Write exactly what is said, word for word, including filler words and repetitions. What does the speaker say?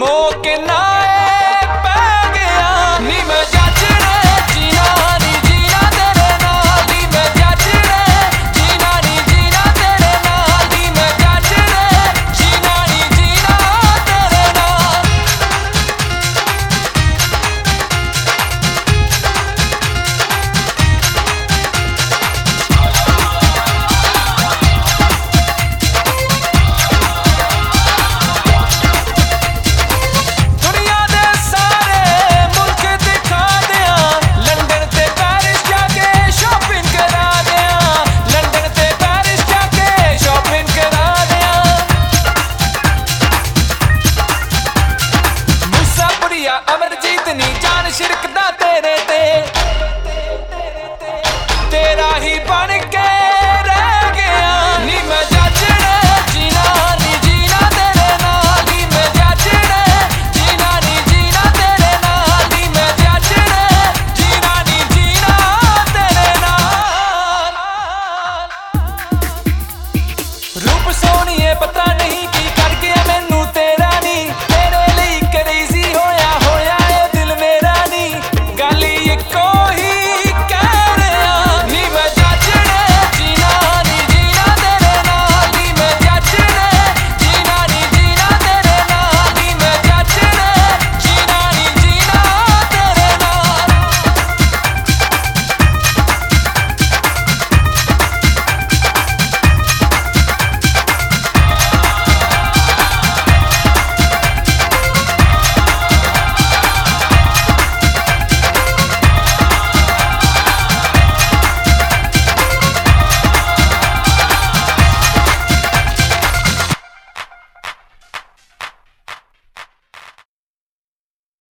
मौके नाए पै गया नी मैं जचने जीना नी जीना तेरे नाल नी मैं जचने जीना नी जीना तेरे नाल नी मैं जचने जीना नी जीना तेरे नाल। अमरजीत नी जान शिरकदा तेरे ते तेरा ही बन के रह गया नी मैं जचने जीना नी जीना तेरे नाल नी मैं जचने जीना नी जीना तेरे नाल नी मैं जचने जीना नी जीना तेरे नाल। रूप सोनिए पता